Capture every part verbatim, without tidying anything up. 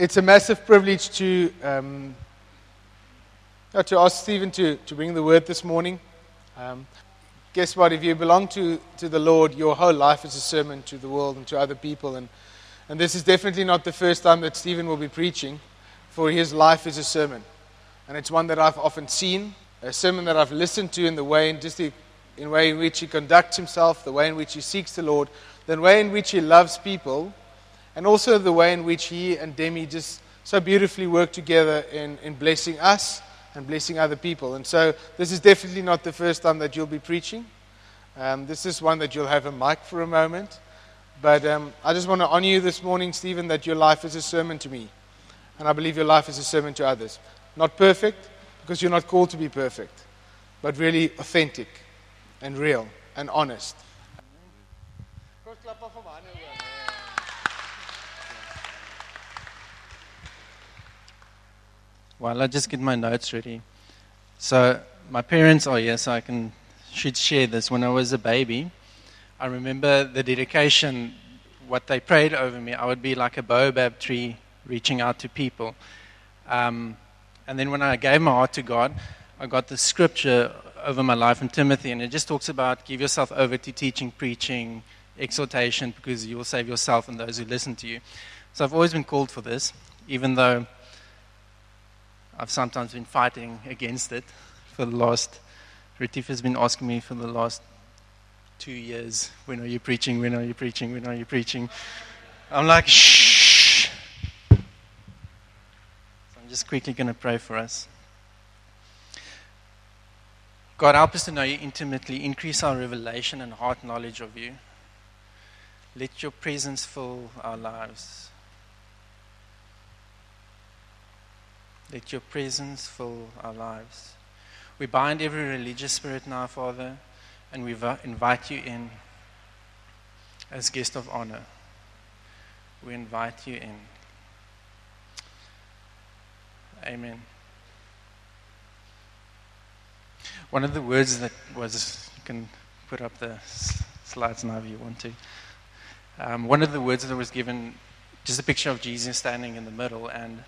It's a massive privilege to um, uh, to ask Stephen to, to bring the word this morning. Um, guess what? If you belong to, to the Lord, your whole life is a sermon to the world and to other people. And, and this is definitely not the first time that Stephen will be preaching, for his life is a sermon. And it's one that I've often seen, a sermon that I've listened to in the way, in just the in way in which he conducts himself, the way in which he seeks the Lord, the way in which he loves people, and also the way in which he and Demi just so beautifully work together in, in blessing us and blessing other people. And so this is definitely not the first time that you'll be preaching. Um, this is one that you'll have a mic for a moment. But um, I just want to honor you this morning, Stephen, that your life is a sermon to me. And I believe your life is a sermon to others. Not perfect, because you're not called to be perfect, but really authentic and real and honest. While I just get my notes ready. So my parents are here, so I can should share this. When I was a baby, I remember the dedication, what they prayed over me. I would be like a baobab tree reaching out to people. Um, and then when I gave my heart to God, I got the scripture over my life in Timothy, and it just talks about give yourself over to teaching, preaching, exhortation, because you will save yourself and those who listen to you. So I've always been called for this, even though I've sometimes been fighting against it for the last, Retief has been asking me for the last two years, when are you preaching, when are you preaching, when are you preaching? I'm like, shh. So I'm just quickly going to pray for us. God, help us to know you intimately, increase our revelation and heart knowledge of you. Let your presence fill our lives. Let your presence fill our lives. We bind every religious spirit now, Father, and we invite you in as guest of honor. We invite you in. Amen. One of the words that was, you can put up the slides now if you want to. Um, one of the words that was given, just a picture of Jesus standing in the middle, and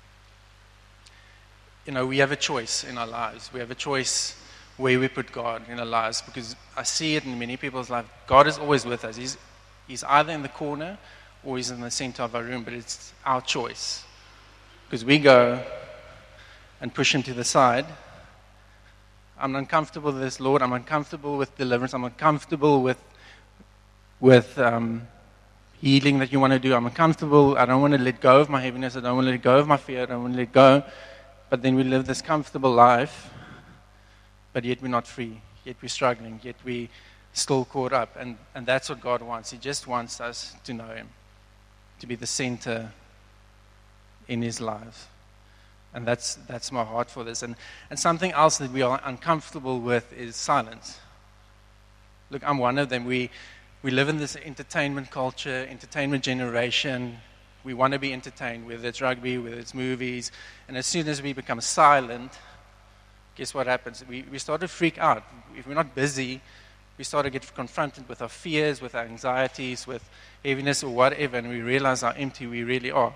you know, we have a choice in our lives. We have a choice where we put God in our lives, because I see it in many people's lives. God is always with us. He's, he's either in the corner or he's in the center of our room, but it's our choice. Because we go and push him to the side. I'm uncomfortable with this, Lord. I'm uncomfortable with deliverance. I'm uncomfortable with, with um, healing that you want to do. I'm uncomfortable. I don't want to let go of my heaviness. I don't want to let go of my fear. I don't want to let go. But then we live this comfortable life, but yet we're not free. Yet we're struggling. Yet we're still caught up. And, and that's what God wants. He just wants us to know him, to be the center in his life. And that's that's my heart for this. And, and something else that we are uncomfortable with is silence. Look, I'm one of them. We, we live in this entertainment culture, entertainment generation. We want to be entertained, whether it's rugby, whether it's movies. And as soon as we become silent, guess what happens? We, we start to freak out. If we're not busy, we start to get confronted with our fears, with our anxieties, with heaviness or whatever, and we realize how empty we really are.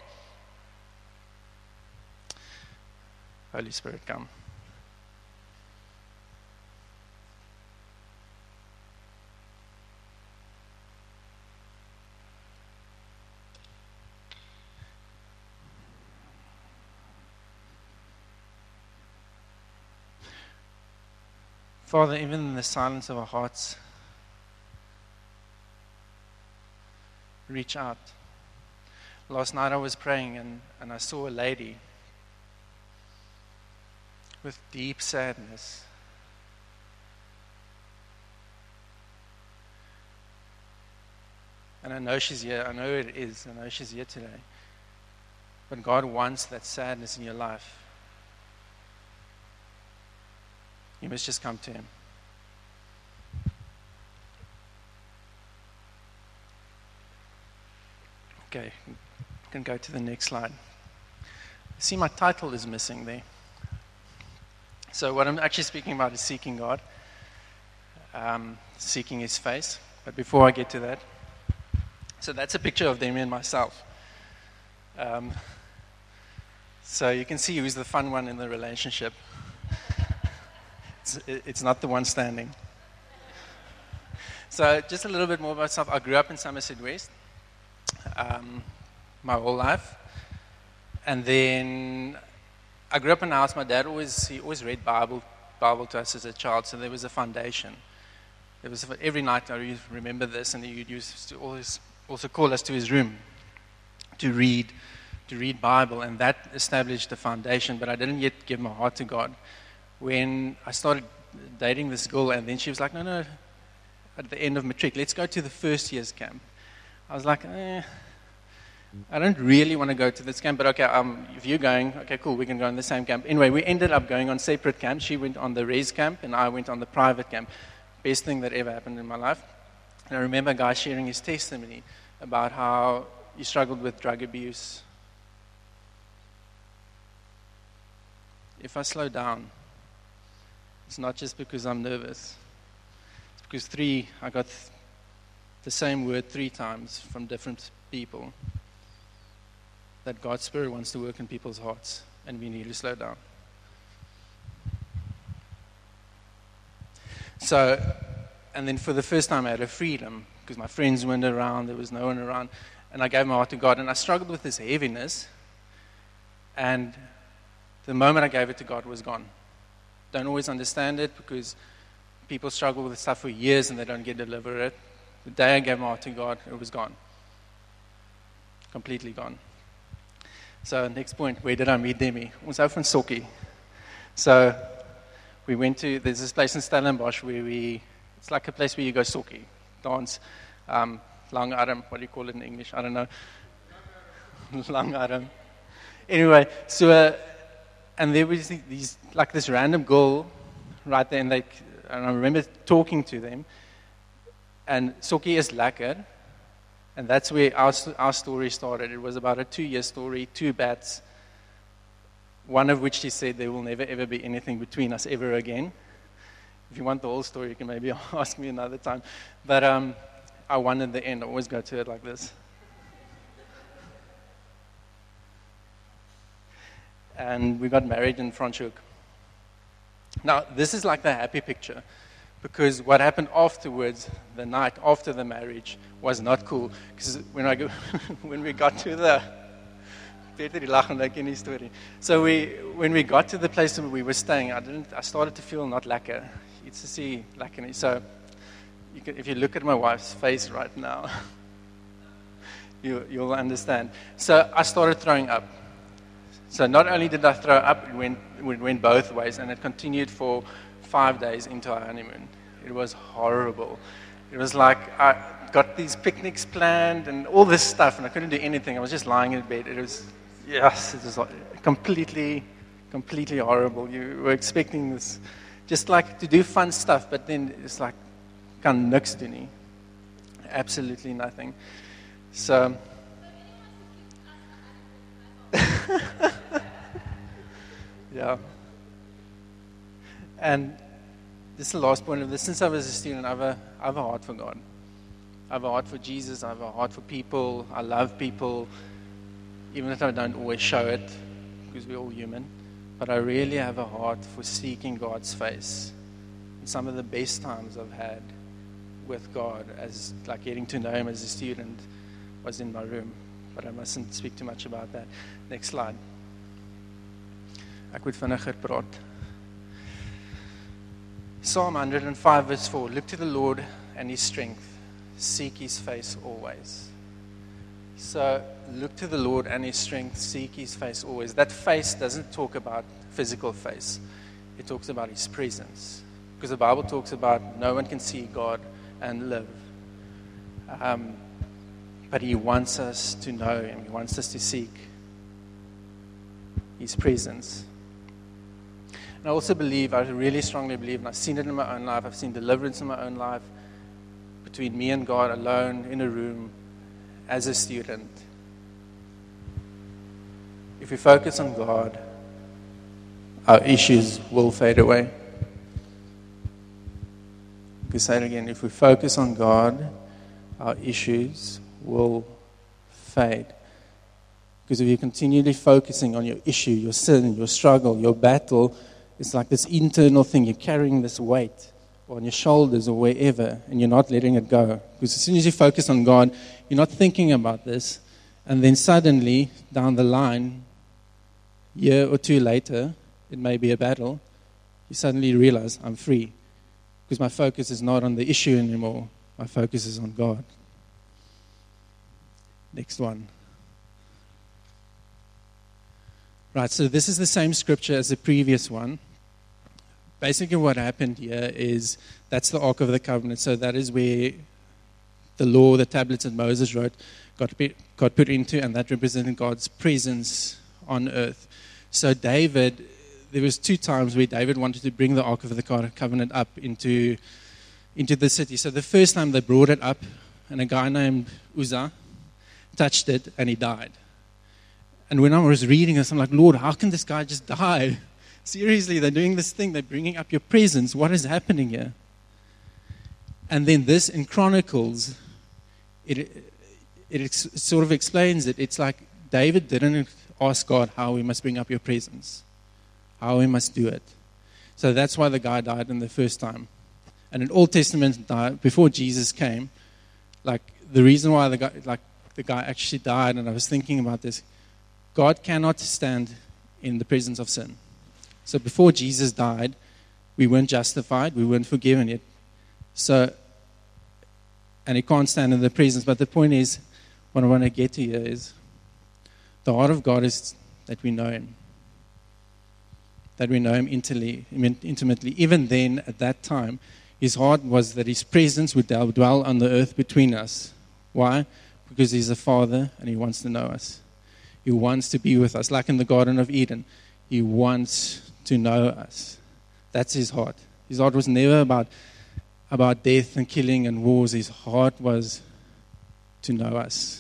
Holy Spirit, come. Father, even in the silence of our hearts, reach out. Last night I was praying and, and I saw a lady with deep sadness. And I know she's here. I know it is. I know she's here today. But God wants that sadness in your life. You must just come to him. Okay, you can go to the next slide. See, my title is missing there. So what I'm actually speaking about is seeking God, um, seeking his face. But before I get to that, so that's a picture of Demi and myself. Um, So you can see who's the fun one in the relationship. It's, it's not the one standing. So just a little bit more about myself. I grew up in Somerset West um, my whole life. And then I grew up in a house. My dad always, he always read Bible, Bible to us as a child, so there was a foundation. There was, every night I remember this, and he used to always also call us to his room to read to read Bible, and that established the foundation, but I didn't yet give my heart to God. When I started dating this girl, and then she was like, no, no, at the end of matric, let's go to the first year's camp. I was like, eh, I don't really want to go to this camp, but okay, um, if you're going, okay, cool, we can go in the same camp. Anyway, we ended up going on separate camps. She went on the res camp, and I went on the private camp. Best thing that ever happened in my life. And I remember a guy sharing his testimony about how he struggled with drug abuse. If I slow down, it's not just because I'm nervous. It's because three, I got th- the same word three times from different people. That God's Spirit wants to work in people's hearts, and we need to slow down. So, and then for the first time I had a freedom, because my friends weren't around, there was no one around, and I gave my heart to God, and I struggled with this heaviness, and the moment I gave it to God was gone. Don't always understand it, because people struggle with stuff for years and they don't get delivered. The day I gave my heart to God, it was gone. Completely gone. So next point, where did I meet Demi? Ons hou van sokkie. So we went to, there's this place in Stellenbosch where we, it's like a place where you go sokkie, dance, um, lang arm, what do you call it in English? I don't know. Lang arm. Anyway, so, uh, and there was these, like this random girl right there, and, they, and I remember talking to them, and sokkie is lekker, and that's where our, our story started. It was about a two-year story, two bats, one of which he said there will never ever be anything between us ever again. If you want the whole story, you can maybe ask me another time. But um, I won in the end. I always go to it like this. And we got married in Franschhoek. Now, this is like the happy picture, because what happened afterwards, the night after the marriage, was not cool. Because when I go, when we got to the, so we, when we got to the place where we were staying, I didn't. I started to feel not lekker. It's to see lekker. So, you can, if you look at my wife's face right now, you you'll understand. So I started throwing up. So not only did I throw up, it went, it went both ways, and it continued for five days into our honeymoon. It was horrible. It was like I got these picnics planned and all this stuff, and I couldn't do anything. I was just lying in bed. It was, yes, it was completely, completely horrible. You were expecting this, just like to do fun stuff, but then it's like, kan niks doen nie. Absolutely nothing. So, yeah. And this is the last point of this. Since I was a student, I have a, I have a heart for God. I have a heart for Jesus. I have a heart for people. I love people, even if I don't always show it, because we're all human. But I really have a heart for seeking God's face. And some of the best times I've had with God, as like getting to know Him as a student, was in my room. But I mustn't speak too much about that. Next slide. Ek moet vinniger praat. Psalm one oh five verse four. Look to the Lord and His strength. Seek His face always. So, look to the Lord and His strength. Seek His face always. That face doesn't talk about physical face. It talks about His presence. Because the Bible talks about no one can see God and live. Um, but He wants us to know Him. He wants us to seek His presence. And I also believe, I really strongly believe, and I've seen it in my own life, I've seen deliverance in my own life, between me and God alone in a room as a student. If we focus on God, our issues will fade away. I can say it again. If we focus on God, our issues will fade. Because if you're continually focusing on your issue, your sin, your struggle, your battle, it's like this internal thing. You're carrying this weight on your shoulders or wherever, and you're not letting it go. Because as soon as you focus on God, you're not thinking about this. And then suddenly, down the line, a year or two later, it may be a battle, you suddenly realize, I'm free. Because my focus is not on the issue anymore. My focus is on God. Next one. Right, so this is the same scripture as the previous one. Basically what happened here is, that's the Ark of the Covenant. So that is where the law, the tablets that Moses wrote, got, got put into, and that represented God's presence on earth. So David, there was two times where David wanted to bring the Ark of the Covenant up into, into the city. So the first time they brought it up, and a guy named Uzzah touched it, and he died. And when I was reading this, I'm like, Lord, how can this guy just die? Seriously, they're doing this thing. They're bringing up your presence. What is happening here? And then this in Chronicles, it, it ex- sort of explains it. It's like David didn't ask God how we must bring up your presence, how we must do it. So that's why the guy died in the first time. And in Old Testament, died, before Jesus came, like the reason why the guy, like the guy actually died, and I was thinking about this, God cannot stand in the presence of sin. So before Jesus died, we weren't justified, we weren't forgiven yet. So, and he can't stand in the presence. But the point is, what I want to get to here is, the heart of God is that we know him. That we know him intimately. Even then, at that time, his heart was that his presence would dwell on the earth between us. Why? Because he's a father and he wants to know us. He wants to be with us, like in the Garden of Eden. He wants to know us. That's his heart. His heart was never about, about death and killing and wars. His heart was to know us.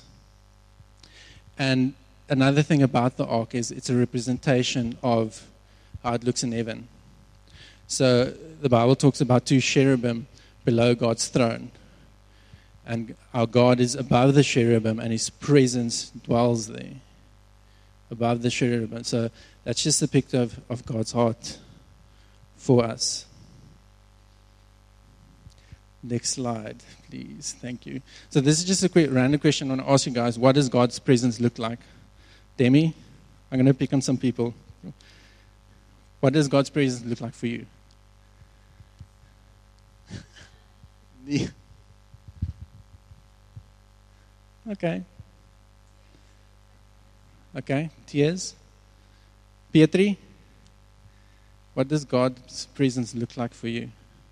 And another thing about the ark is it's a representation of how it looks in heaven. So the Bible talks about two cherubim below God's throne. And our God is above the cherubim and his presence dwells there. Above the cherubim. So that's just a picture of, of God's heart for us. Next slide, please. Thank you. So this is just a quick random question I want to ask you guys. What does God's presence look like? Demi, I'm going to pick on some people. What does God's presence look like for you? Okay. Okay, tears. Pietri, what does God's presence look like for you?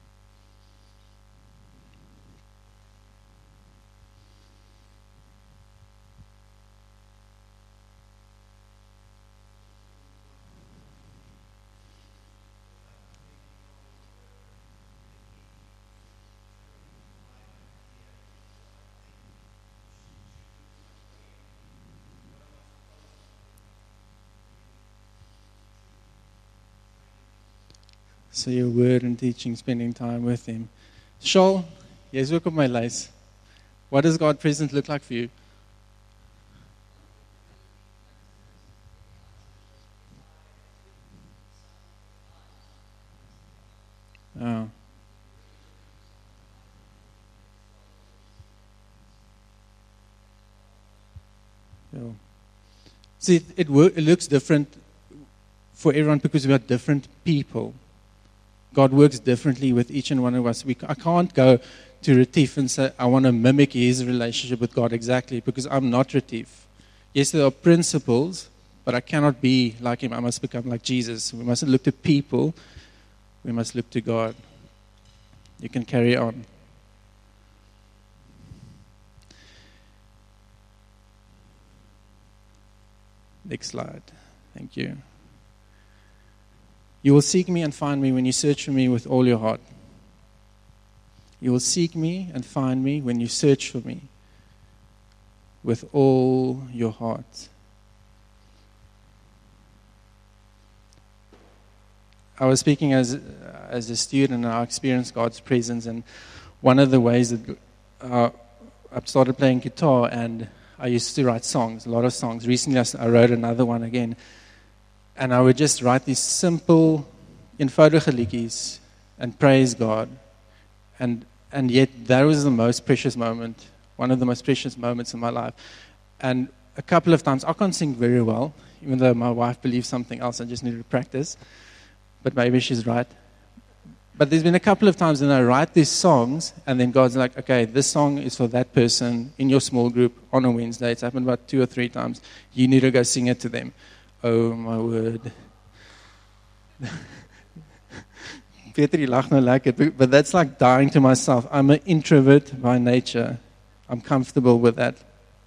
So your word and teaching, spending time with him. Shoal, jy's ook op my lys. What does God's presence look like for you? Oh. Yeah. See, it, it, work, it looks different for everyone because we are different people. God works differently with each and one of us. We, I can't go to Retief and say, I want to mimic his relationship with God exactly, because I'm not Retief. Yes, there are principles, but I cannot be like him. I must become like Jesus. We mustn't look to people. We must look to God. You can carry on. Next slide. Thank you. You will seek me and find me when you search for me with all your heart. You will seek me and find me when you search for me with all your heart. I was speaking as as a student, and I experienced God's presence. And one of the ways that uh, I started playing guitar, and I I used to write songs, a lot of songs. Recently, I, s- I wrote another one again. And I would just write these simple, eenvoudige liedjies and praise God. And and yet, that was the most precious moment, one of the most precious moments in my life. And a couple of times, I can't sing very well, even though my wife believes something else. I just need to practice. But maybe she's right. But there's been a couple of times when I write these songs, and then God's like, okay, this song is for that person in your small group on a Wednesday. It's happened about two or three times. You need to go sing it to them. Oh, my word. Peter, you laugh no like it, but that's like dying to myself. I'm an introvert by nature. I'm comfortable with that.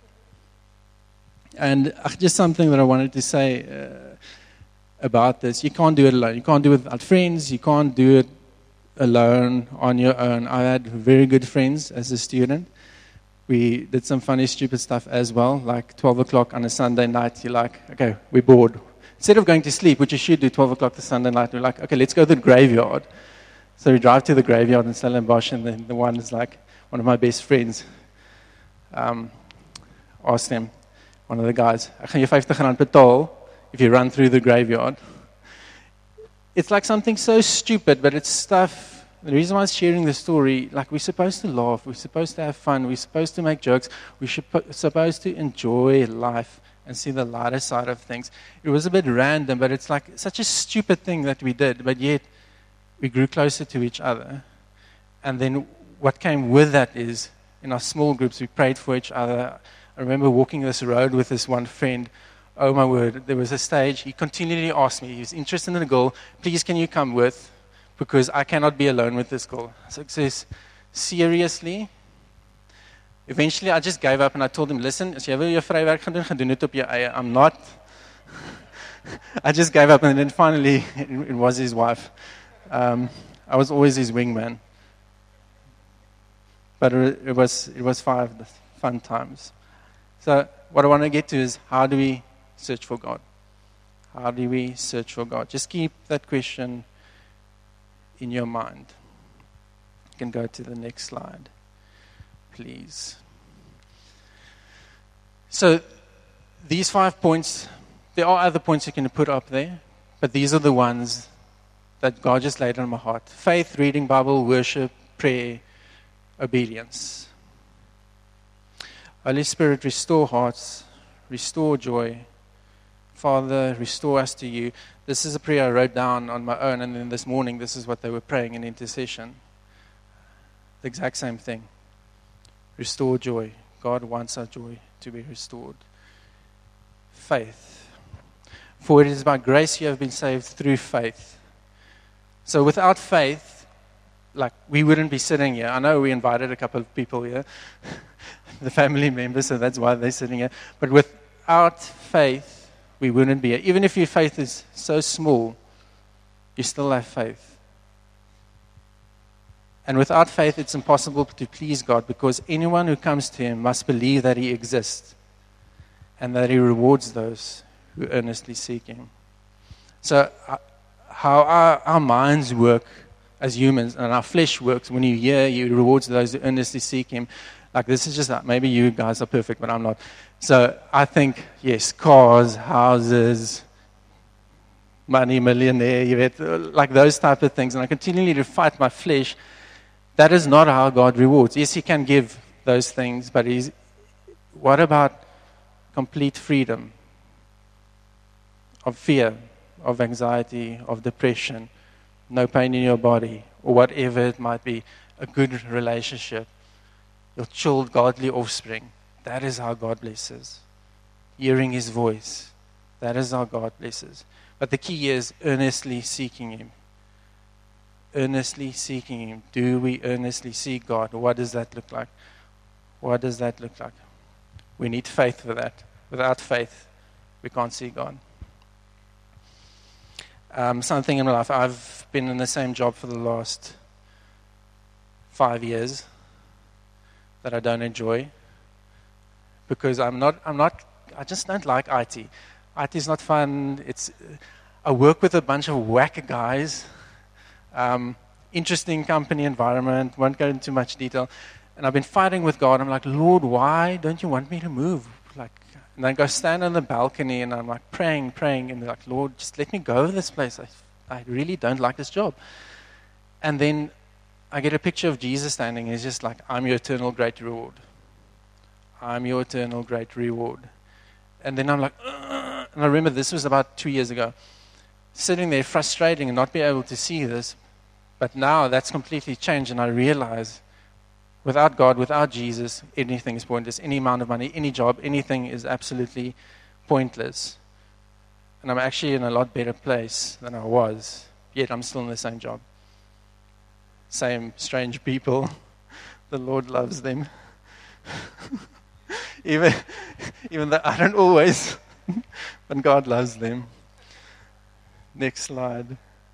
And uh, just something that I wanted to say uh, about this. You can't do it alone. You can't do it without friends. You can't do it alone on your own. I had very good friends as a student. We did some funny, stupid stuff as well. Like twelve o'clock on a Sunday night, you're like, okay, we're bored. Instead of going to sleep, which you should do twelve o'clock the Sunday night, we're like, okay, let's go to the graveyard. So we drive to the graveyard in Stellenbosch, and then the one is like one of my best friends. Um, asked him, one of the guys, ek gaan jou vyftig rand betaal if you run through the graveyard. It's like something so stupid, but it's stuff. The reason why I'm sharing the story, like we're supposed to laugh, we're supposed to have fun, we're supposed to make jokes, we're supposed to enjoy life and see the lighter side of things. It was a bit random, but it's like such a stupid thing that we did, but yet we grew closer to each other. And then what came with that is, in our small groups, we prayed for each other. I remember walking this road with this one friend. Oh my word, there was a stage. He continually asked me, he was interested in the girl, please can you come with? Because I cannot be alone with this girl. So he says, seriously? Eventually I just gave up and I told him, listen, as jy wil jou vrywerk gaan doen, gaan doen dit op jou eie. I'm not. I just gave up, and then finally it, it was his wife. Um, I was always his wingman. But it, it was it was five fun times. So what I want to get to is, how do we search for God? How do we search for God? Just keep that question in your mind. You can go to the next slide, please. So these five points, there are other points you can put up there, but these are the ones that God just laid on my heart. Faith, reading Bible, worship, prayer, obedience. Holy Spirit, restore hearts, restore joy. Father, restore us to you. This is a prayer I wrote down on my own, and then this morning, this is what they were praying in intercession. The exact same thing. Restore joy. God wants our joy to be restored. Faith. For it is by grace you have been saved through faith. So without faith, like, we wouldn't be sitting here. I know we invited a couple of people here, the family members, so that's why they're sitting here. But without faith, we wouldn't be here. Even if your faith is so small, you still have faith. And without faith, it's impossible to please God, because anyone who comes to Him must believe that He exists and that He rewards those who earnestly seek Him. So uh, how our, our minds work as humans and our flesh works, when you hear He rewards those who earnestly seek Him, like, this is just that. Maybe you guys are perfect, but I'm not. So I think, yes, cars, houses, money, millionaire, you weet, like those type of things. And I continually to fight my flesh. That is not how God rewards. Yes, He can give those things, but He's, what about complete freedom of fear, of anxiety, of depression, no pain in your body, or whatever it might be, a good relationship, your chilled, godly offspring? That is how God blesses. Hearing His voice, that is how God blesses. But the key is earnestly seeking Him. Earnestly seeking Him. Do we earnestly seek God? What does that look like? What does that look like? We need faith for that. Without faith, we can't see God. Um, something in my life, I've been in the same job for the last five years that I don't enjoy, because I'm not, I'm not, I just don't like I T. I T is not fun. It's, I work with a bunch of whack guys. Um, interesting company environment, won't go into much detail. And I've been fighting with God. I'm like, Lord, why don't you want me to move? And I go stand on the balcony and I'm like praying, praying, and like, Lord, just let me go of this place. I, I really don't like this job. And then I get a picture of Jesus standing, and he's just like, I'm your eternal great reward. I'm your eternal great reward. And then I'm like, ugh. And I remember this was about two years ago. Sitting there frustrating and not being able to see this. But now that's completely changed, and I realize without God, without Jesus, anything is pointless. Any amount of money, any job, anything is absolutely pointless. And I'm actually in a lot better place than I was, yet I'm still in the same job. Same strange people. The Lord loves them. even, even though I don't always, but God loves them. Next slide.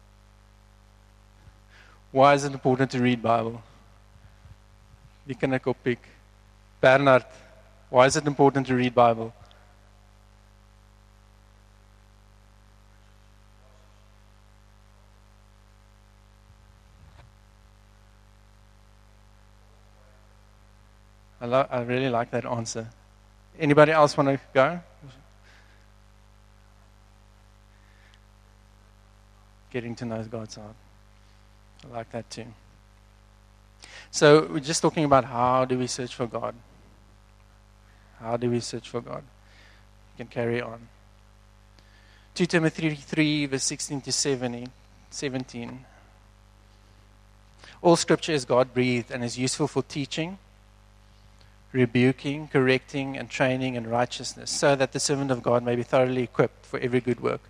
Why is it important to read Bible? Wie kan ek oppiek? Bernard, why is it important to read Bible? I, lo- I really like that answer. Anybody else want to go? Getting to know God's heart. I like that too. So we're just talking about how do we search for God. How do we search for God? You can carry on. Second Timothy three, verse sixteen to seventeen. All scripture is God-breathed and is useful for teaching, rebuking, correcting, and training in righteousness, so that the servant of God may be thoroughly equipped for every good work.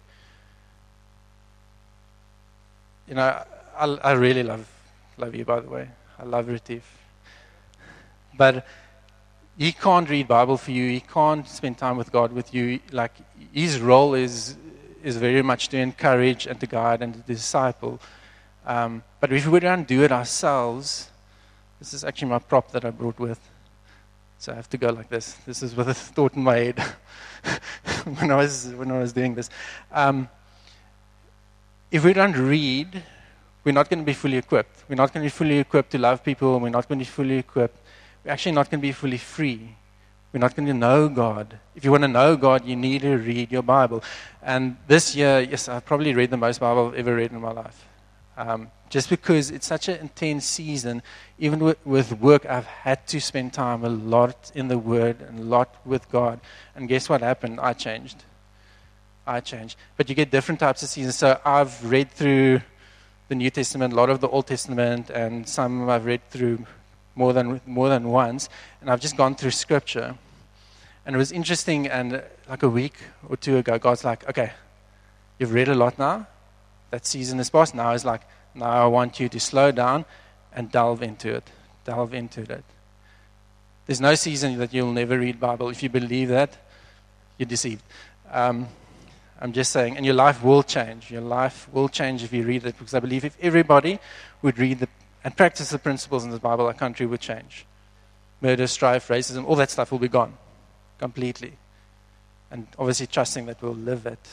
You know, I, I really love, love you, by the way. I love Retief. But he can't read Bible for you. He can't spend time with God with you. Like, his role is is very much to encourage and to guide and to disciple. Um, but if we don't do it ourselves, this is actually my prop that I brought with. So I have to go like this. This is with a thought in my head when I was when I was doing this. Um, if we don't read, we're not going to be fully equipped. We're not going to be fully equipped to love people. We're not going to be fully equipped. We're actually not going to be fully free. We're not going to know God. If you want to know God, you need to read your Bible. And this year, yes, I've probably read the most Bible I've ever read in my life. Um, just because it's such an intense season, even with, with work, I've had to spend time a lot in the Word and a lot with God. And guess what happened? I changed. I changed. But you get different types of seasons. So I've read through the New Testament, a lot of the Old Testament, and some I've read through more than more than once, and I've just gone through Scripture. And it was interesting, and like a week or two ago, God's like, okay, you've read a lot now, that season is past, now it's like, now I want you to slow down and delve into it, delve into it. There's no season that you'll never read Bible. If you believe that, you're deceived. Um, I'm just saying, and your life will change. Your life will change if you read it, because I believe if everybody would read the, and practice the principles in the Bible, our country would change. Murder, strife, racism, all that stuff will be gone completely. And obviously trusting that we'll live it.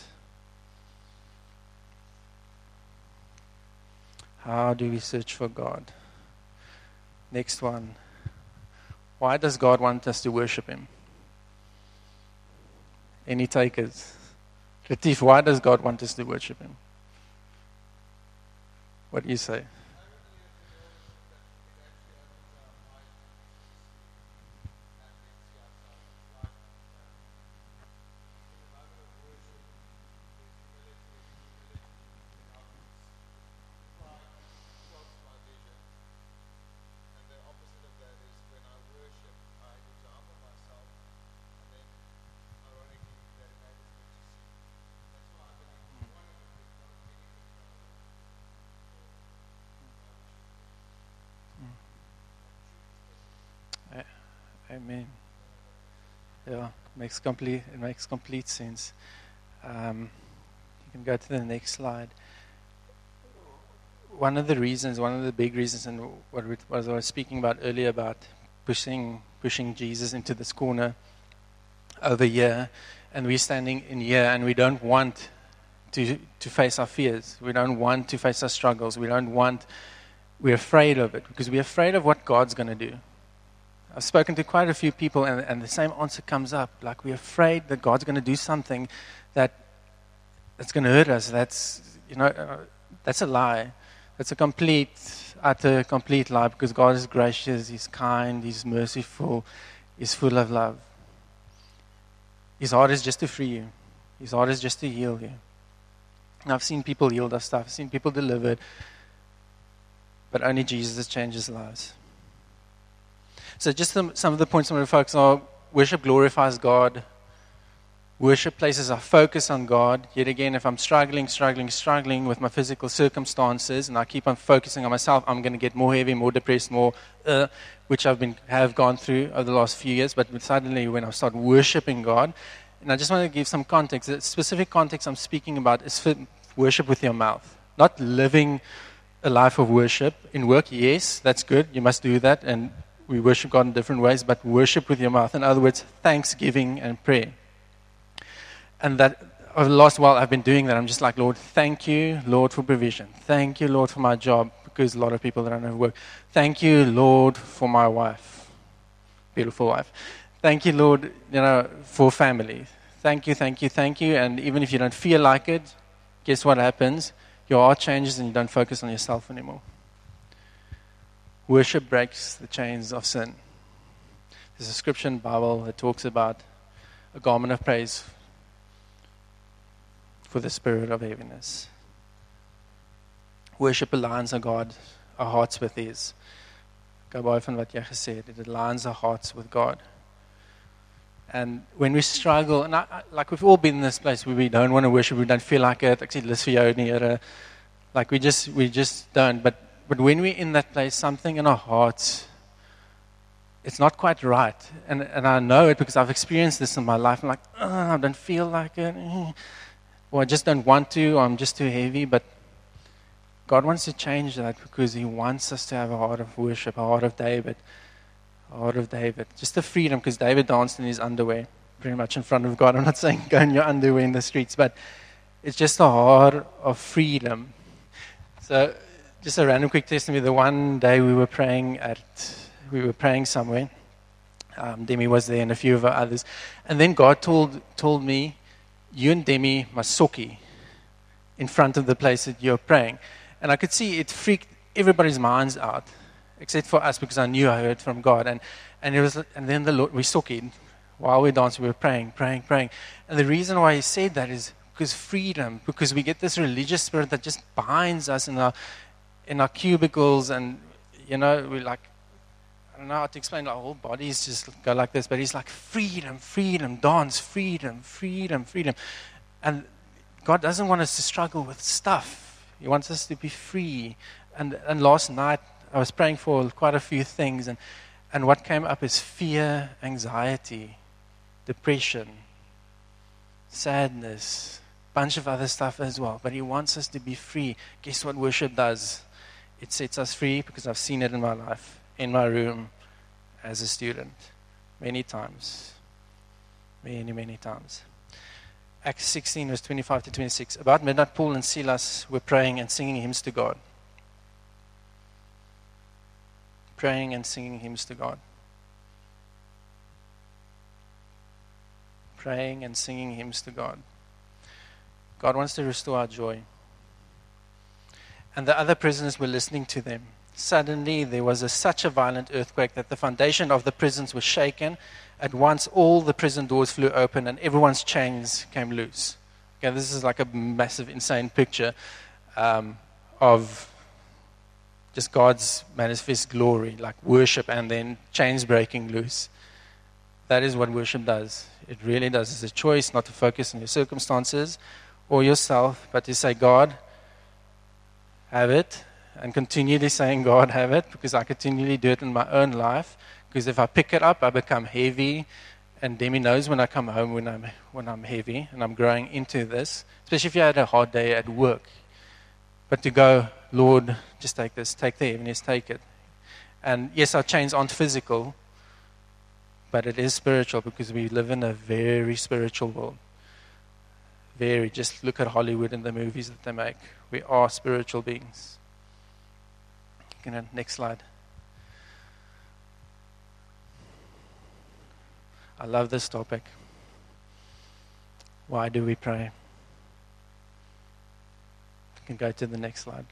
How do we search for God? Next one. Why does God want us to worship Him? Any takers? Retief, why does God want us to worship Him? What do you say? Amen. Yeah, makes complete. It makes complete sense. Um, you can go to the next slide. One of the reasons, one of the big reasons, and what was I was speaking about earlier about pushing pushing Jesus into this corner over here, and we're standing in here, and we don't want to to face our fears. We don't want to face our struggles. We don't want. We're afraid of it because we're afraid of what God's going to do. I've spoken to quite a few people, and, and the same answer comes up. Like, we're afraid that God's going to do something that that's going to hurt us. That's, you know, uh, that's a lie. That's a complete, utter, complete lie, because God is gracious, He's kind, He's merciful, He's full of love. His heart is just to free you. His heart is just to heal you. And I've seen people healed of stuff. I've seen people delivered. But only Jesus changes lives. So just some, some of the points I'm going to focus on. Worship glorifies God. Worship places our focus on God. Yet again, if I'm struggling, struggling, struggling with my physical circumstances, and I keep on focusing on myself, I'm going to get more heavy, more depressed, more, uh, which I've been have gone through over the last few years. But suddenly, when I start worshiping God, and I just want to give some context. The specific context I'm speaking about is for worship with your mouth, not living a life of worship. In work, yes, that's good. You must do that, and we worship God in different ways, but worship with your mouth. In other words, thanksgiving and prayer. And that over the last while, I've been doing that. I'm just like, Lord, thank you, Lord, for provision. Thank you, Lord, for my job, because a lot of people don't have work. Thank you, Lord, for my wife, beautiful wife. Thank you, Lord, you know, for family. Thank you, thank you, thank you. And even if you don't feel like it, guess what happens? Your heart changes and you don't focus on yourself anymore. Worship breaks the chains of sin. There's a scripture in the Bible that talks about a garment of praise for the spirit of heaviness. Worship aligns our God, our hearts with His. Go baie van wat jy gesê het, it aligns our hearts with God. And when we struggle, and I, I, like we've all been in this place where we don't want to worship, we don't feel like it. Ek sê lus vir jou nie, Here. Like we just we just don't. But but when we're in that place, something in our hearts, it's not quite right. And and I know it because I've experienced this in my life. I'm like, oh, I don't feel like it. Or I just don't want to, or I'm just too heavy. But God wants to change that because He wants us to have a heart of worship, a heart of David. Heart of David. Just the freedom, because David danced in his underwear pretty much in front of God. I'm not saying go in your underwear in the streets, but it's just a heart of freedom. So just a random quick testimony. The one day we were praying at, we were praying somewhere. Um, Demi was there and a few of our others. And then God told told me, you and Demi must socky in front of the place that you're praying. And I could see it freaked everybody's minds out. Except for us, because I knew I heard from God. And and it was, and then the Lord, we socked while we danced, we were praying, praying, praying. And the reason why He said that is because freedom, because we get this religious spirit that just binds us in our in our cubicles, and you know, we like, I don't know how to explain, our whole bodies just go like this, but He's like, freedom, freedom, dance, freedom, freedom, freedom. And God doesn't want us to struggle with stuff. He wants us to be free. And and last night, I was praying for quite a few things, and, and what came up is fear, anxiety, depression, sadness, bunch of other stuff as well. But He wants us to be free. Guess what worship does? It sets us free, because I've seen it in my life, in my room, as a student, many times, many, many times. Acts sixteen, verse twenty-five to twenty-six. About midnight, Paul and Silas were praying and singing hymns to God. Praying and singing hymns to God. Praying and singing hymns to God. God wants to restore our joy. And the other prisoners were listening to them. Suddenly there was a, such a violent earthquake that the foundation of the prisons was shaken. At once all the prison doors flew open and everyone's chains came loose. Okay, this is like a massive, insane picture um, of just God's manifest glory, like worship and then chains breaking loose. That is what worship does. It really does. It's a choice not to focus on your circumstances or yourself, but to say, God, have it, and continually saying, God, have it, because I continually do it in my own life. Because if I pick it up, I become heavy, and Demi knows when I come home when I'm when I'm heavy, and I'm growing into this, especially if you had a hard day at work. But to go, Lord, just take this, take the heaviness, take it. And yes, our chains aren't physical, but it is spiritual, because we live in a very spiritual world. Very, just look at Hollywood and the movies that they make. We are spiritual beings. You know, next slide. I love this topic. Why do we pray? You can go to the next slide.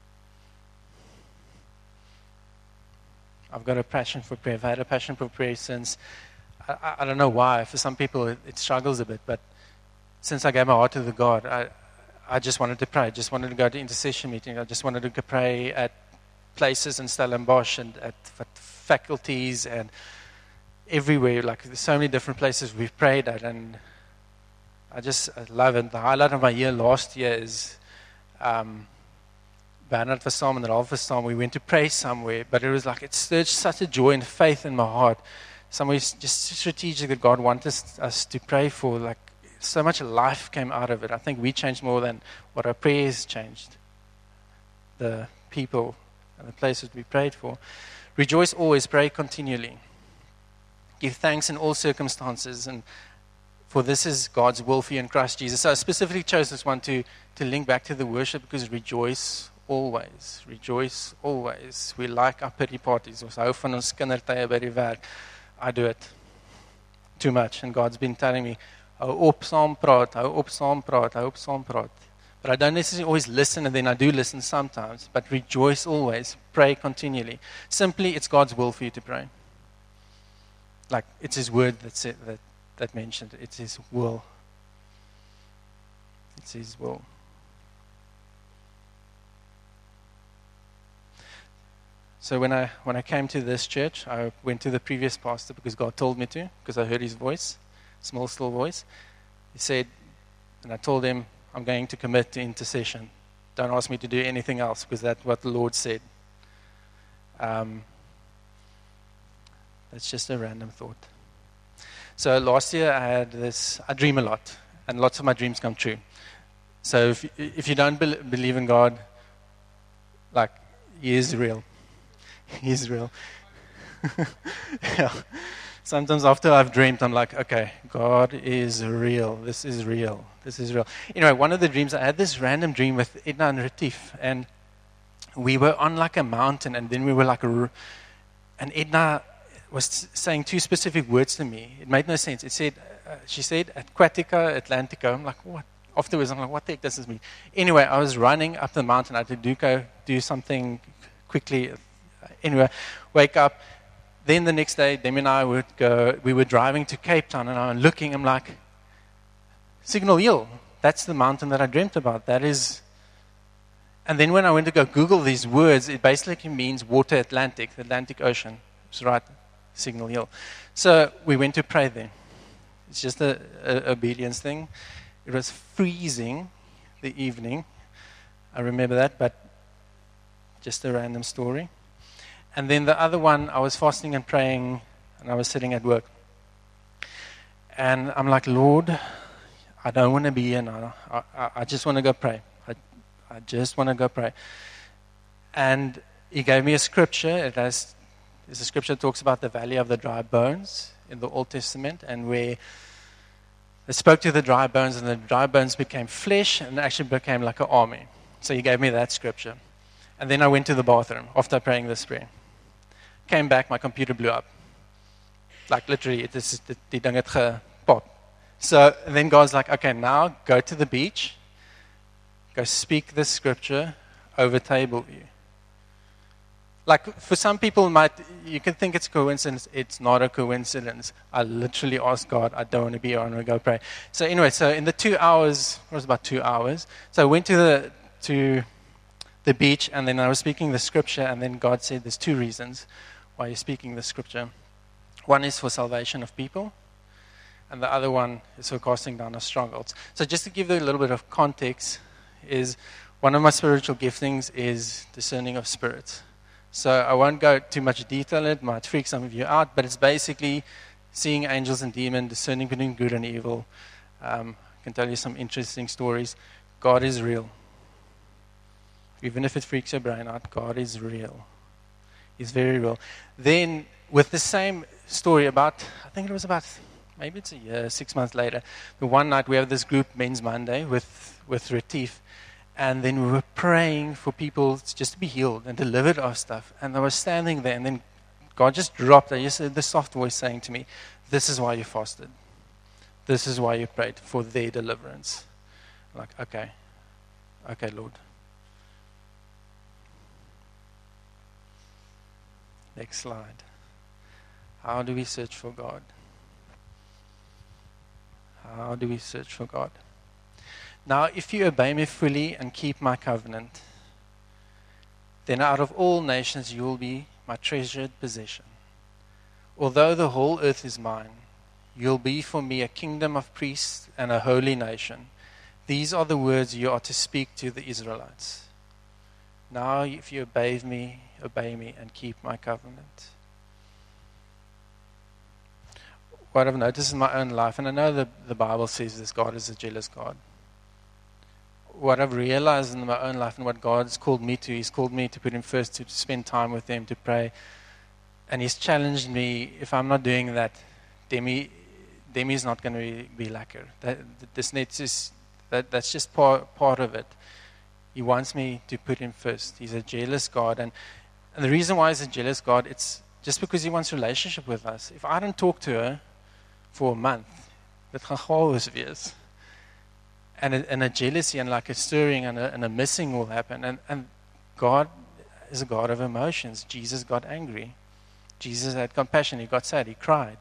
I've got a passion for prayer. I've had a passion for prayer since, I, I don't know why, for some people it, it struggles a bit, but since I gave my heart to the God, I, I just wanted to pray. I just wanted to go to intercession meetings. I just wanted to pray at places in Stellenbosch and at, at faculties and everywhere. Like there's so many different places we've prayed at, and I just I love it. The highlight of my year last year is um, Bernard was saam and Ralph was saam. We went to pray somewhere, but it was like it stirred such a joy and faith in my heart. Somewhere just strategic that God wanted us, us to pray for. Like so much life came out of it. I think we changed more than what our prayers changed. The people and the places we prayed for. Rejoice always, pray continually. Give thanks in all circumstances, and for this is God's will for you in Christ Jesus. So I specifically chose this one to, to link back to the worship because rejoice always. Rejoice always. We like our pity parties. Ons hou van ons kindertye by die werk. I do it too much, and God's been telling me, hou op saam praat, hou op saam praat, hou op saam praat. But I don't necessarily always listen, and then I do listen sometimes. But rejoice always, pray continually. Simply, it's God's will for you to pray. Like, it's His word that said, that, that mentioned it. It's His will. It's His will. So when I when I came to this church, I went to the previous pastor because God told me to, because I heard his voice, small, still voice. He said, and I told him, I'm going to commit to intercession. Don't ask me to do anything else, because that's what the Lord said. Um, that's just a random thought. So last year I had this, I dream a lot, and lots of my dreams come true. So if, if you don't be, believe in God, like, He is real. He is real. Yeah. Sometimes after I've dreamed, I'm like, okay, God is real. This is real. This is real. Anyway, one of the dreams, I had this random dream with Edna and Retief, and we were on like a mountain, and then we were like, a, and Edna was saying two specific words to me. It made no sense. It said, uh, she said, Aquatica, Atlantica. I'm like, what? Afterwards, I'm like, what the heck does this mean? Anyway, I was running up the mountain. I had to do, go, do something quickly. Anyway, wake up. Then the next day, Demi and I would go, we were driving to Cape Town, and I'm looking, I'm like, Signal Hill. That's the mountain that I dreamt about. That is, and then when I went to go Google these words, it basically means water Atlantic, the Atlantic Ocean. It's right, Signal Hill. So we went to pray there. It's just a, a obedience thing. It was freezing the evening. I remember that, but just a random story. And then the other one, I was fasting and praying, and I was sitting at work. And I'm like, Lord, I don't want to be here now. I, I, I just want to go pray. I, I just want to go pray. And He gave me a scripture. It has, there's a scripture that talks about the valley of the dry bones in the Old Testament, and where it spoke to the dry bones, and the dry bones became flesh, and actually became like an army. So He gave me that scripture. And then I went to the bathroom after praying this prayer. Came back, my computer blew up. Like literally, it is die ding het gepop. So then God's like, okay, now go to the beach, go speak this scripture over table you. Like for some people, might you can think it's coincidence. It's not a coincidence. I literally asked God, I don't want to be here, I want to go pray. So anyway, so in the two hours, it was about two hours. So I went to the to the beach, and then I was speaking the scripture, and then God said, there's two reasons why you're speaking the scripture. One is for salvation of people, and the other one is for casting down of strongholds. So just to give you a little bit of context, is one of my spiritual giftings is discerning of spirits. So I won't go too much detail in it, might freak some of you out, but it's basically seeing angels and demons, discerning between good and evil. Um, I can tell you some interesting stories. God is real. Even if it freaks your brain out, God is real. He's very real. Then, with the same story about, I think it was about, maybe it's a year, six months later, the one night we have this group, Men's Monday, with, with Retief, and then we were praying for people just to be healed and delivered of stuff. And I was standing there, and then God just dropped, I just heard the soft voice saying to me, This is why you fasted. This is why you prayed for their deliverance. Like, okay, okay, Lord. Next slide. How do we search for God? How do we search for God? Now, if you obey me fully and keep my covenant, then out of all nations you will be my treasured possession. Although the whole earth is mine, you'll be for me a kingdom of priests and a holy nation. These are the words you are to speak to the Israelites. Now, if you obey me, obey me and keep my covenant. What I've noticed in my own life, and I know that the Bible says this, God is a jealous God. What I've realized in my own life and what God's called me to, He's called me to put Him first, to spend time with Him, to pray. And He's challenged me, if I'm not doing that, Demi, Demi's not going to be, be lacquer. That, this needs is, that, that's just part, part of it. He wants me to put Him first. He's a jealous God. And, and the reason why He's a jealous God, it's just because He wants a relationship with us. If I don't talk to her for a month, dit gaan chaos wees. And a, and a jealousy and like a stirring and a, and a missing will happen. And, and God is a God of emotions. Jesus got angry. Jesus had compassion. He got sad. He cried.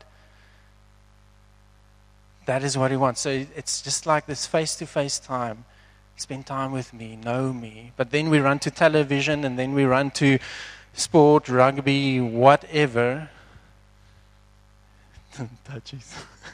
That is what He wants. So it's just like this face-to-face time. Spend time with me, know me. But then we run to television and then we run to sport, rugby, whatever. Touchies.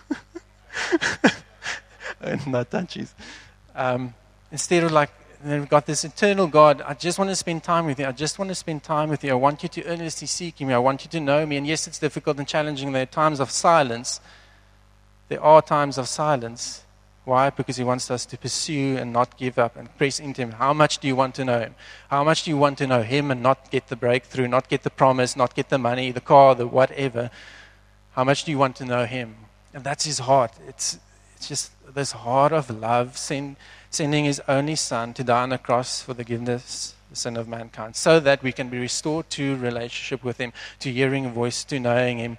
Not touchies. Um, instead of like, then we've got this eternal God. I just want to spend time with you. I just want to spend time with you. I want you to earnestly seek me. I want you to know me. And yes, it's difficult and challenging. There are times of silence. There are times of silence. Why? Because He wants us to pursue and not give up and press into Him. How much do you want to know Him? How much do you want to know Him and not get the breakthrough, not get the promise, not get the money, the car, the whatever? How much do you want to know Him? And that's His heart. It's it's just this heart of love, send, sending His only Son to die on the cross for the forgiveness of the sin of mankind, so that we can be restored to relationship with Him, to hearing a voice, to knowing Him.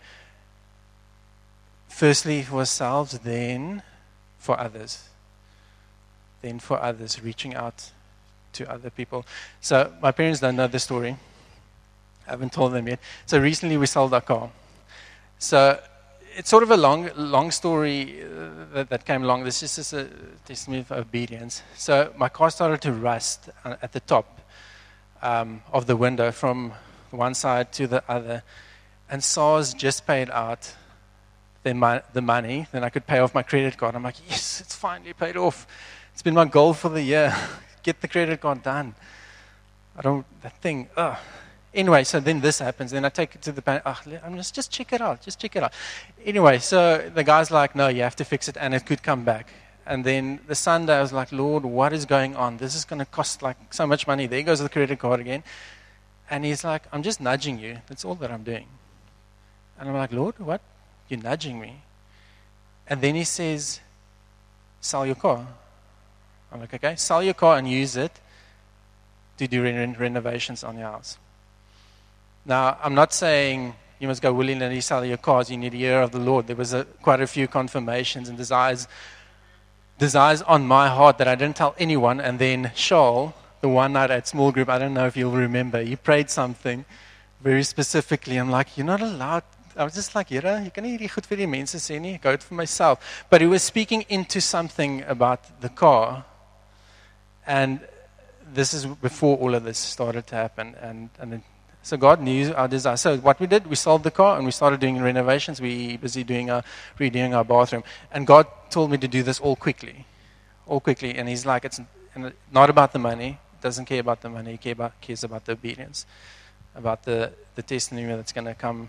Firstly for ourselves, then for others. Then for others, reaching out to other people. So my parents don't know the story. I haven't told them yet. So recently we sold our car. So it's sort of a long, long story uh, that, that came along. This is just a testimony of obedience. So my car started to rust at the top um, of the window from one side to the other. And S A R S just paid out the, mo- the money. Then I could pay off my credit card. I'm like, yes, it's finally paid off. It's been my goal for the year. Get the credit card done. I don't, that thing, ugh. Anyway, so then this happens. Then I take it to the bank. Oh, I'm just, just check it out. Just check it out. Anyway, so the guy's like, no, you have to fix it, and it could come back. And then the Sunday, I was like, Lord, what is going on? This is going to cost like so much money. There goes the credit card again. And He's like, I'm just nudging you. That's all that I'm doing. And I'm like, Lord, what? You're nudging me. And then He says, sell your car. I'm like, okay, sell your car and use it to do re- renovations on your house. Now, I'm not saying you must go willingly sell your cars. You need to hear of the Lord. There was a, quite a few confirmations and desires, desires on my heart that I didn't tell anyone. And then Shaul, the one night at small group, I don't know if you'll remember, he prayed something very specifically. I'm like, you're not allowed. I was just like, Here, you can hierdie goed vir die mense sê nie, ek hou dit vir myself. But he was speaking into something about the car. And this is before all of this started to happen. And, and then, so God knew our desire. So what we did, we sold the car and we started doing renovations. We were busy doing our, redoing our bathroom. And God told me to do this all quickly. All quickly. And He's like, it's not about the money. He doesn't care about the money. He care about, cares about the obedience. About the, the testimony that's going to come,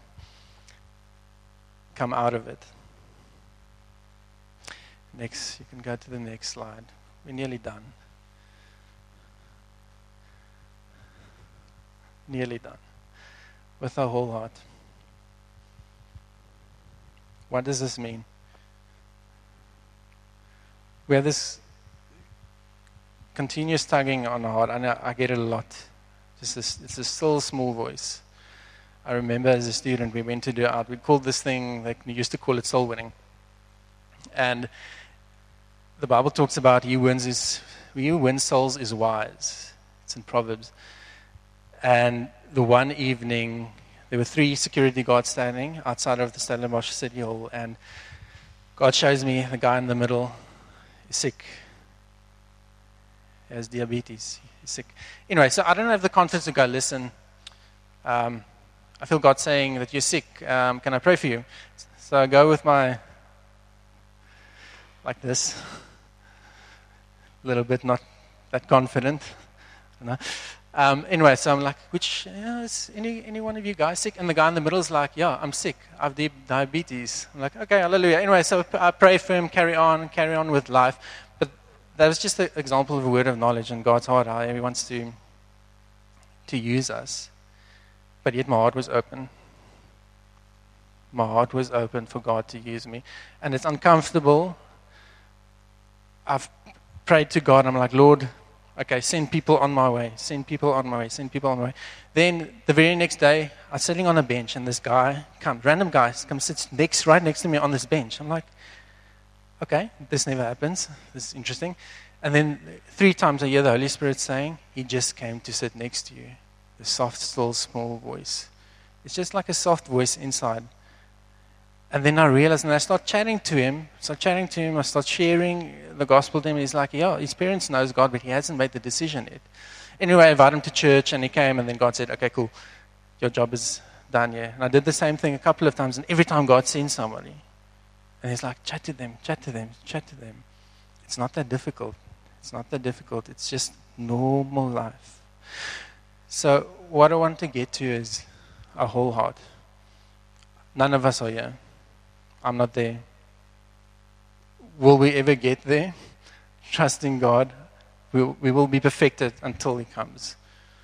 come out of it. Next, you can go to the next slide. We're nearly done. Nearly done. With our whole heart. What does this mean? We have this continuous tugging on our heart, and I, I get it a lot. Just this, it's a still small voice. I remember as a student, we went to do out. We called this thing, like we used to call it soul winning. And the Bible talks about he wins his, he who wins souls is wise. It's in Proverbs. And the one evening, there were three security guards standing outside of the Stellenbosch City Hall, and God shows me the guy in the middle is sick. He has diabetes. He's sick. Anyway, so I don't have the confidence to go, listen, um, I feel God saying that you're sick. Um, can I pray for you? So I go with my, like this, a little bit not that confident. You know? Um, anyway, so I'm like, which, yeah, is any, any one of you guys sick? And the guy in the middle is like, yeah, I'm sick. I have deep diabetes. I'm like, okay, hallelujah. Anyway, so I pray for him, carry on, carry on with life. But that was just an example of a word of knowledge in God's heart, how he wants to, to use us. But yet my heart was open. My heart was open for God to use me. And it's uncomfortable. I've prayed to God. I'm like, Lord, okay, send people on my way. Send people on my way. Send people on my way. Then the very next day, I was sitting on a bench, and this guy comes, random guy, comes sits next, right next to me on this bench. I'm like, okay, this never happens. This is interesting. And then three times I hear the Holy Spirit saying, he just came to sit next to you. The soft, still, small voice. It's just like a soft voice inside. And then I realized, and I start chatting to him, start chatting to him, I start sharing the gospel to him. He's like, yeah, his parents knows God, but he hasn't made the decision yet. Anyway, I invited him to church, and he came, and then God said, okay, cool, your job is done here. And I did the same thing a couple of times, and every time God sends somebody, and he's like, chat to them, chat to them, chat to them. It's not that difficult. It's not that difficult. It's just normal life. So what I want to get to is a whole heart. None of us are here. I'm not there. Will we ever get there? Trusting God, we, we will be perfected until he comes.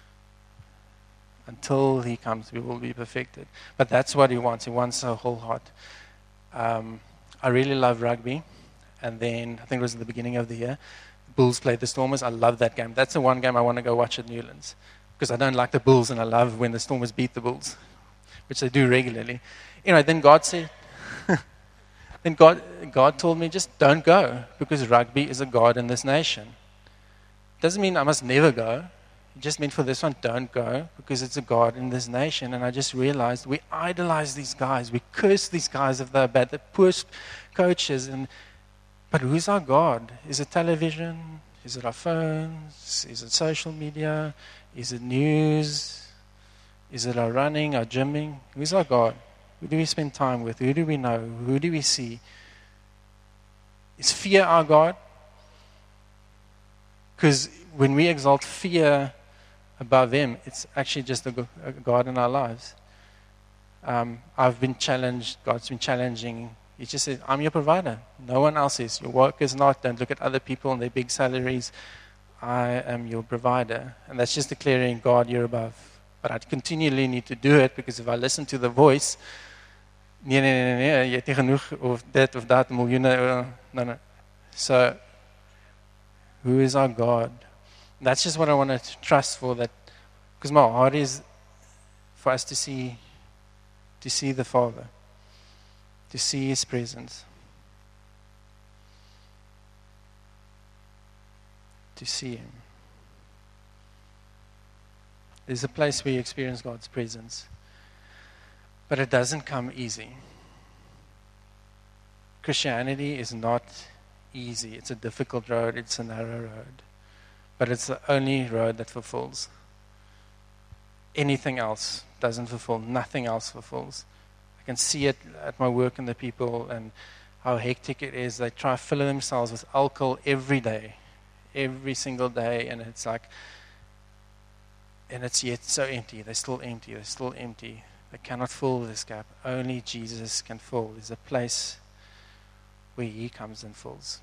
Until he comes, we will be perfected. But that's what he wants. He wants a whole heart. Um, I really love rugby. And then, I think it was at the beginning of the year, the Bulls played the Stormers. I love that game. That's the one game I want to go watch at Newlands. Because I don't like the Bulls, and I love when the Stormers beat the Bulls, which they do regularly. Anyway, then God said, then God, God told me, just don't go, because rugby is a god in this nation. Doesn't mean I must never go. It just meant for this one, don't go, because it's a god in this nation. And I just realized we idolize these guys. We curse these guys if they're bad. They're poor coaches. And, but who's our God? Is it television? Is it our phones? Is it social media? Is it news? Is it our running, our gymming? Who's our God? Who do we spend time with? Who do we know? Who do we see? Is fear our God? Because when we exalt fear above him, it's actually just a God in our lives. Um, I've been challenged. God's been challenging. He just said, I'm your provider. No one else is. Your work is not. Don't look at other people and their big salaries. I am your provider. And that's just declaring, God, you're above. But I continually need to do it, because if I listen to the voice, nee, nee, nee, nee, jy het nie genoeg, of dit of dat, miljoene, no, no. So, who is our God? That's just what I want to trust for, that, because my heart is for us to see, to see the Father, to see his presence, to see him. There's a place where you experience God's presence, but it doesn't come easy. Christianity is not easy. It's a difficult road. It's a narrow road. But it's the only road that fulfills. Anything else doesn't fulfill. Nothing else fulfills. I can see it at my work and the people, and how hectic it is. They try to fill themselves with alcohol every day. Every single day. And it's like, and it's yet so empty. They're still empty. They're still empty. They cannot fill this gap. Only Jesus can fill. There's a place where he comes and fills.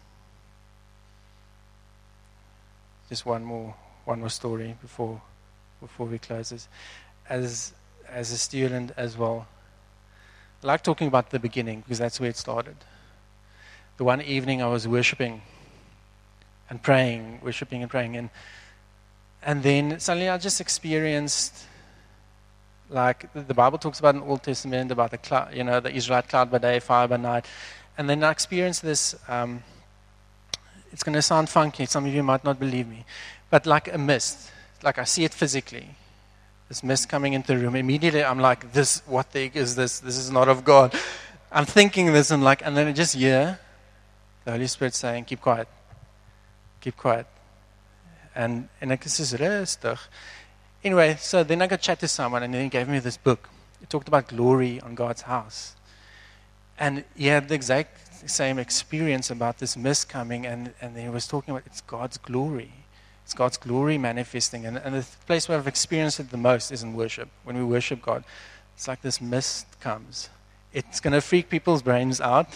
Just one more, one more story before, before we close this. As as a student as well, I like talking about the beginning, because that's where it started. The one evening I was worshiping and praying, worshiping and praying, and and then suddenly I just experienced Like the Bible talks about in the Old Testament about the cloud, you know, the Israelite cloud by day, fire by night. And then I experienced this, um, it's going to sound funky, some of you might not believe me, but like a mist, like I see it physically. This mist coming into the room. Immediately I'm like, this, what the heck is this? This is not of God. I'm thinking this and like, and then I just hear the Holy Spirit saying, keep quiet. Keep quiet. And, and ek is soos rustig. Anyway, so then I got chat to someone and then he gave me this book. It talked about glory on God's house. And he had the exact same experience about this mist coming, and, and he was talking about it's God's glory. It's God's glory manifesting. And, and the place where I've experienced it the most is in worship. When we worship God, it's like this mist comes. It's going to freak people's brains out.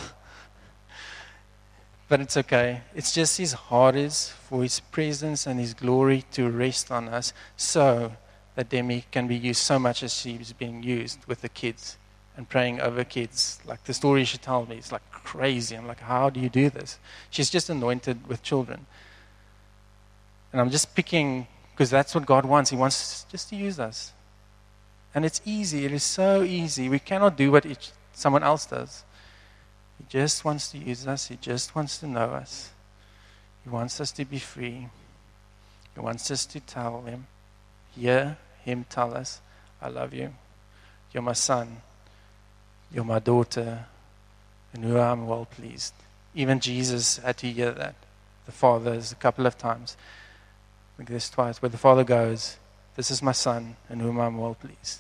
But it's okay. It's just His heart is for His presence and His glory to rest on us so that Demi can be used so much as she's being used with the kids and praying over kids. Like the story she told me, it's like crazy. I'm like, how do you do this? She's just anointed with children. And I'm just picking, because that's what God wants. He wants just to use us. And it's easy. It is so easy. We cannot do what each, someone else does. He just wants to use us. He just wants to know us. He wants us to be free. He wants us to tell Him, hear Him tell us, I love you. You're my son. You're my daughter. In whom I'm well pleased. Even Jesus had to hear that. The Father is a couple of times. I think there's twice where the Father goes, this is my son in whom I'm well pleased.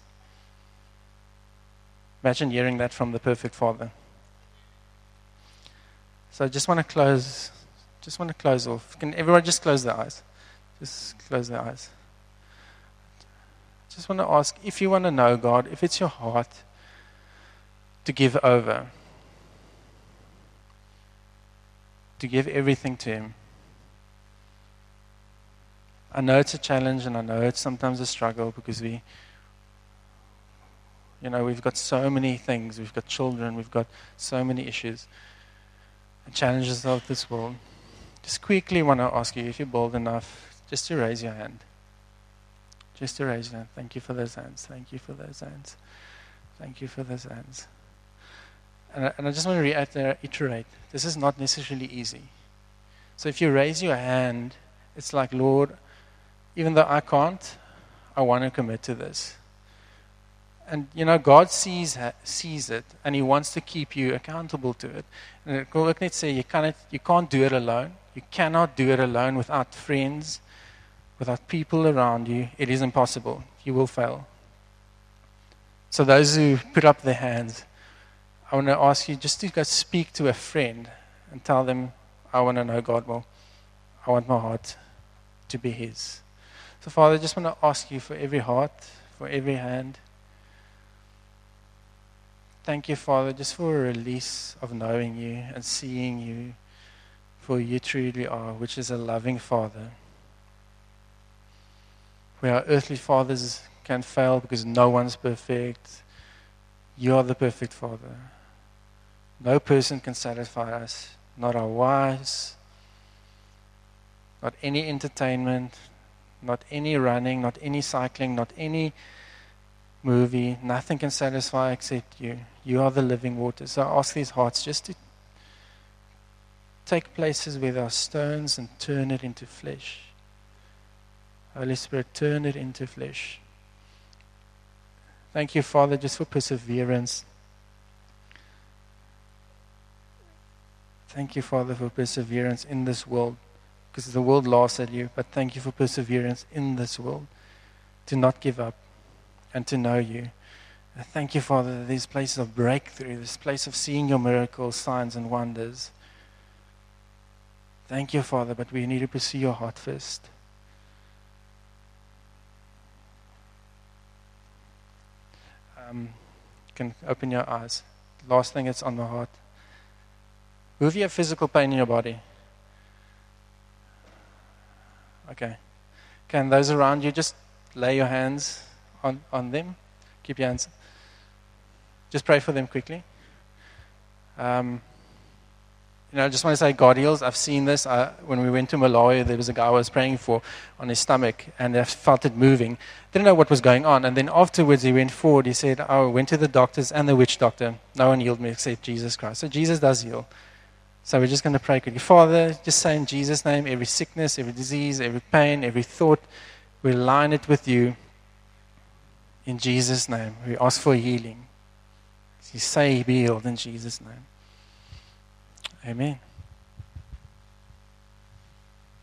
Imagine hearing that from the perfect Father. So I just want to close, just want to close off. Can everyone just close their eyes? Just close their eyes. Just want to ask, if you want to know God, if it's your heart to give over, to give everything to Him. I know it's a challenge and I know it's sometimes a struggle because we, you know, we've got so many things. We've got children. We've got so many issues and challenges of this world. Just quickly want to ask you, if you're bold enough, just to raise your hand. Just to raise your hand. Thank you for those hands. Thank you for those hands. Thank you for those hands. And I, and I just want to reiterate, this is not necessarily easy. So if you raise your hand, it's like, Lord, even though I can't, I want to commit to this. And, you know, God sees sees it, and He wants to keep you accountable to it. And ek wil ook net sê, you can't, you can't do it alone. You cannot do it alone without friends, without people around you. It is impossible. You will fail. So those who put up their hands, I want to ask you just to go speak to a friend and tell them, I want to know God more. I want my heart to be His. So, Father, I just want to ask you for every heart, for every hand. Thank you, Father, just for a release of knowing you and seeing you for who you truly are, which is a loving Father. Where our earthly fathers can fail because no one's perfect, you are the perfect Father. No person can satisfy us, not our wives, not any entertainment, not any running, not any cycling, not any movie. Nothing can satisfy except you. You are the living water. So I ask these hearts just to take places where there are stones and turn it into flesh. Holy Spirit, turn it into flesh. Thank you, Father, just for perseverance. Thank you, Father, for perseverance in this world. Because the world laughs at you, but thank you for perseverance in this world. To not give up and to know you. And thank you, Father, that these places of breakthrough, this place of seeing your miracles, signs, and wonders. Thank you, Father, but we need to pursue your heart first. Um, you can open your eyes. Last thing that's on my heart. Who of you have physical pain in your body? Okay. Can those around you just lay your hands on, on them? Keep your hands. Just pray for them quickly. Um, You know, I just want to say God heals. I've seen this. I, when we went to Malawi, there was a guy I was praying for on his stomach, and I felt it moving. Didn't know what was going on. And then afterwards, he went forward. He said, I went to the doctors and the witch doctor. No one healed me except Jesus Christ. So Jesus does heal. So we're just going to pray quickly. Father, just say in Jesus' name, every sickness, every disease, every pain, every thought, we align it with you. In Jesus' name, we ask for healing. You say be healed in Jesus' name. Amen.